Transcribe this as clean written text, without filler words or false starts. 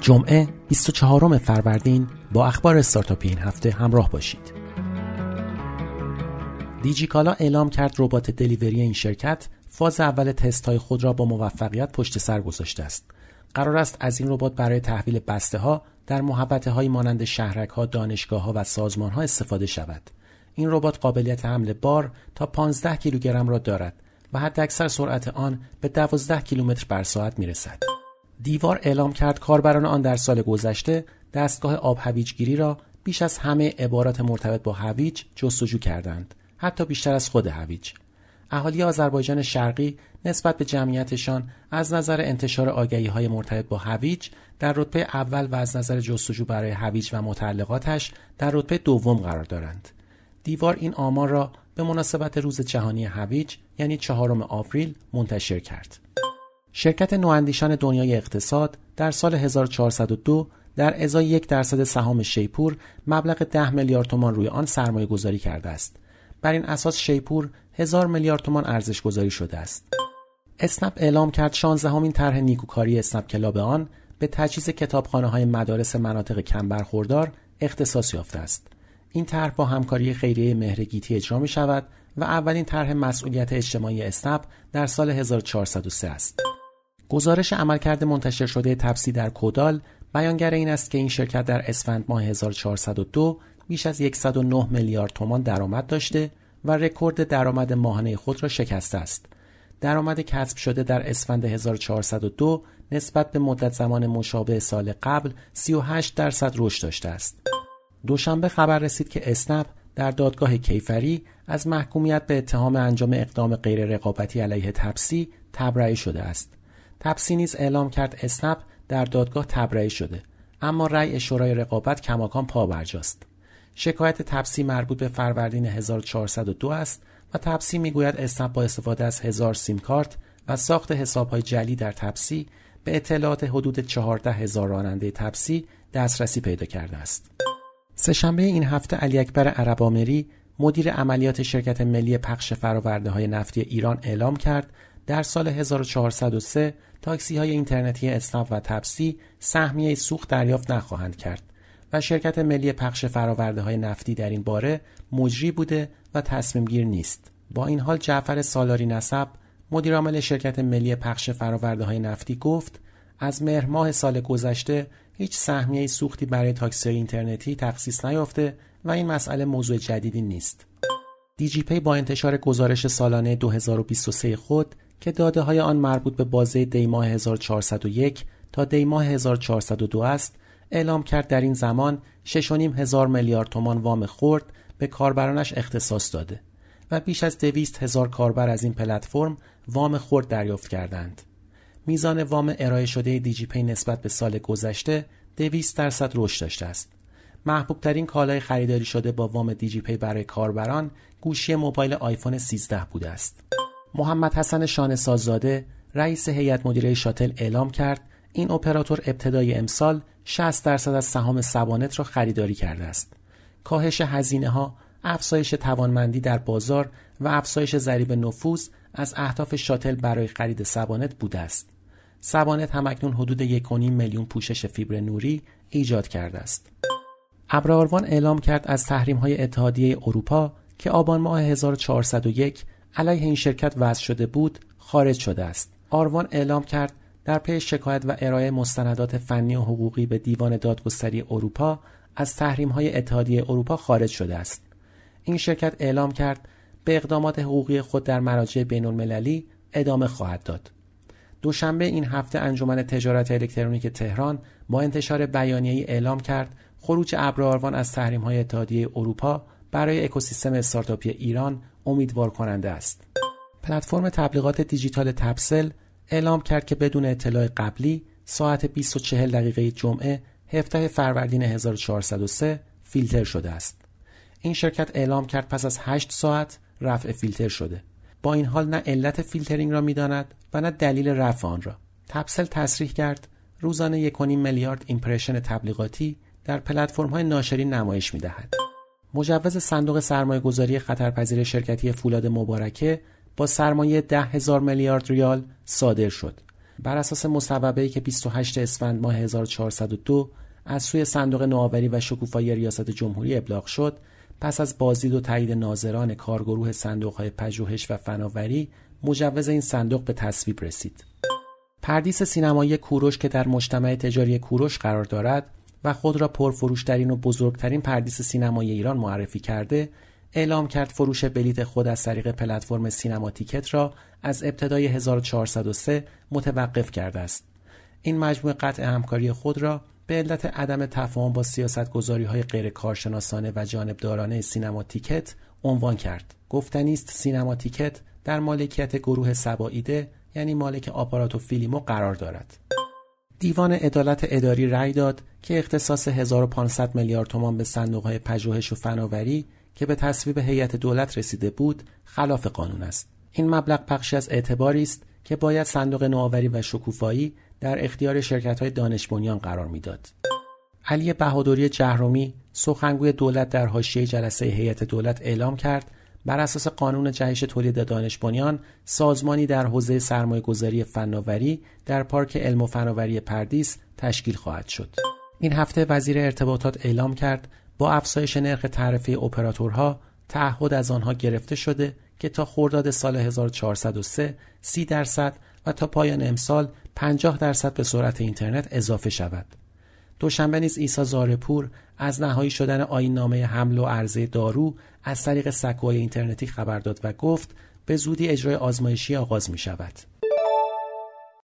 جمعه 24 فروردین با اخبار استارتاپی این هفته همراه باشید. دیجیکالا اعلام کرد ربات دلیوری این شرکت فاز اول تست‌های خود را با موفقیت پشت سر گذاشته است. قرار است از این ربات برای تحویل بسته‌ها در محوطه‌هایی مانند شهرک‌ها، دانشگاه‌ها و سازمان‌ها استفاده شود. این ربات قابلیت حمل بار تا 15 کیلوگرم را دارد و حداکثر سرعت آن به 12 کیلومتر بر ساعت می‌رسد. دیوار اعلام کرد کاربران آن در سال گذشته دستگاه آب هویجگیری را بیش از همه عبارات مرتبط با هویج جستجو کردند، حتی بیشتر از خود هویج. اهالی آذربایجان شرقی نسبت به جمعیتشان از نظر انتشار آگهی‌های مرتبط با هویج در رتبه اول و از نظر جستجو برای هویج و متعلقاتش در رتبه دوم قرار دارند. دیوار این آمار را به مناسبت روز جهانی هویج یعنی 4 آوریل منتشر کرد. شرکت نواندیشان دنیای اقتصاد در سال 1402 در ازای 1% سهام شیپور مبلغ 10 میلیارد تومان روی آن سرمایه گذاری کرده است. بر این اساس شیپور 1000 میلیارد تومان ارزش گذاری شده است. اسنپ اعلام کرد 16مین طرح نیکوکاری اسنپ کلاب آن به تجهیز کتابخانه‌های مدارس مناطق کم برخوردار اختصاص یافته است. این طرح با همکاری خیریه مهرگیتی اجرا می شود و اولین طرح مسئولیت اجتماعی اسنپ در سال 1403 است. گزارش عملکرد منتشر شده تپسی در کودال بیانگر این است که این شرکت در اسفند ماه 1402 بیش از 109 میلیارد تومان درآمد داشته و رکورد درآمد ماهانه خود را شکسته است. درآمد کسب شده در اسفند 1402 نسبت به مدت زمان مشابه سال قبل 38% رشد داشته است. دوشنبه خبر رسید که اسنپ در دادگاه کیفری از محکومیت به اتهام انجام اقدام غیر رقابتی علیه تپسی تبرئه شده است. تپسی نیز اعلام کرد اسنپ در دادگاه تبرئه شده، اما رأی شورای رقابت کماکان پابرجاست. شکایت تپسی مربوط به فروردین 1402 است و تپسی میگوید اسنپ با استفاده از 1000 سیم کارت و ساخت حساب‌های جعلی در تپسی به اطلاعات حدود 14,000 راننده تپسی دسترسی پیدا کرده است. سه‌شنبه این هفته علی اکبر عرب‌آمری مدیر عملیات شرکت ملی پخش فرآورده‌های نفتی ایران اعلام کرد در سال 1403 تاکسی‌های اینترنتی اسنپ و تپسی سهمیه سوخت دریافت نخواهند کرد و شرکت ملی پخش فرآورده‌های نفتی در این باره مجری بوده و تصمیم گیر نیست. با این حال جعفر سالاری نسب مدیر عامل شرکت ملی پخش فرآورده‌های نفتی گفت از مهر ماه سال گذشته هیچ سهمیه سوختی برای تاکسی‌های اینترنتی تخصیص نیافته و این مسئله موضوع جدیدی نیست. دیجیپی با انتشار گزارش سالانه 2023 خود که داده‌های آن مربوط به بازه دی ماه 1401 تا دی ماه 1402 است، اعلام کرد در این زمان 6.5 هزار میلیارد تومان وام خرد به کاربرانش اختصاص داده و بیش از 200,000 کاربر از این پلتفرم وام خرد دریافت کردند. میزان وام ارائه شده دیجیپی نسبت به سال گذشته 200% رشد داشته است. محبوب ترین کالای خریداری شده با وام دیجیپی برای کاربران گوشی موبایل آیفون 13 بوده است. محمد حسن شانه‌ساززاده رئیس هیئت مدیره شاتل اعلام کرد این اپراتور ابتدای امسال 60% از سهام سبانت را خریداری کرده است. کاهش هزینه‌ها، افزایش توانمندی در بازار و افزایش ضریب نفوذ از اهداف شاتل برای خرید سبانت بوده است. سبانت همکنون حدود 1.5 میلیون پوشش فیبر نوری ایجاد کرده است. ابر آروان اعلام کرد از تحریم‌های اتحادیه اروپا که آبان ماه 1401 علیه این شرکت وضع شده بود خارج شده است. آروان اعلام کرد در پی شکایت و ارائه مستندات فنی و حقوقی به دیوان دادگستری اروپا از تحریم‌های اتحادیه اروپا خارج شده است. این شرکت اعلام کرد به اقدامات حقوقی خود در مراجع بین‌المللی ادامه خواهد داد. دوشنبه این هفته انجمن تجارت الکترونیک تهران با انتشار بیانیه‌ای اعلام کرد خروج ابر آروان از تحریم‌های اتحادیه اروپا برای اکوسیستم استارتاپی ایران امیدوار کننده است. پلتفرم تبلیغات دیجیتال تپسل اعلام کرد که بدون اطلاع قبلی ساعت 20:40 جمعه 17 فروردین 1403 فیلتر شده است. این شرکت اعلام کرد پس از 8 ساعت رفع فیلتر شده. با این حال نه علت فیلترینگ را می‌داند و نه دلیل رفع آن را. تپسل تصریح کرد روزانه 1.5 میلیارد ایمپرشن تبلیغاتی در پلتفرم‌های ناشرین نمایش می‌دهد. مجوز صندوق سرمایه‌گذاری خطرپذیر شرکتی فولاد مبارکه با سرمایه 10,000 میلیارد ریال صادر شد. بر اساس مصوبه‌ای که 28 اسفند ماه 1402 از سوی صندوق نوآوری و شکوفایی ریاست جمهوری ابلاغ شد، پس از بازدید و تایید ناظران کارگروه صندوق‌های پژوهش و فناوری، مجوز این صندوق به تصویب رسید. پردیس سینمایی کوروش که در مجتمع تجاری کوروش قرار دارد و خود را پرفروشترین و بزرگترین پردیس سینمایی ایران معرفی کرده، اعلام کرد فروش بلیت خود از طریق پلتفرم سینما تیکت را از ابتدای 1403 متوقف کرده است. این مجموعه قطع همکاری خود را به علت عدم تفاهم با سیاست‌گذاری‌های غیر کارشناسانه و جانبدارانه سینما تیکت عنوان کرد. گفتنی است سینما تیکت در مالکیت گروه سبائیده، یعنی مالک آپارات و فیلیمو قرار دارد. دیوان عدالت اداری رأی داد که اختصاص 1500 میلیارد تومان به صندوق‌های پژوهش و فناوری که به تصویب هیئت دولت رسیده بود خلاف قانون است. این مبلغ بخشی از اعتباری است که باید صندوق نوآوری و شکوفایی در اختیار شرکت‌های دانش بنیان قرار میداد. علی بهادری جهرمی، سخنگوی دولت، در حاشیه جلسه هیئت دولت اعلام کرد بر اساس قانون جهش تولید دانش بنیان، سازمانی در حوزه سرمایه‌گذاری فناوری در پارک علم و فناوری پردیس تشکیل خواهد شد. این هفته وزیر ارتباطات اعلام کرد با افزایش نرخ تعرفه اپراتورها تعهد از آنها گرفته شده که تا خرداد سال 1403 30% و تا پایان امسال 50% به سرعت اینترنت اضافه شود. دوشنبه نیز عیسی زارپور از نهایی شدن آیین‌نامه حمل و عرضه دارو از طریق سکوهای اینترنتی خبر داد و گفت به زودی اجرای آزمایشی آغاز می شود.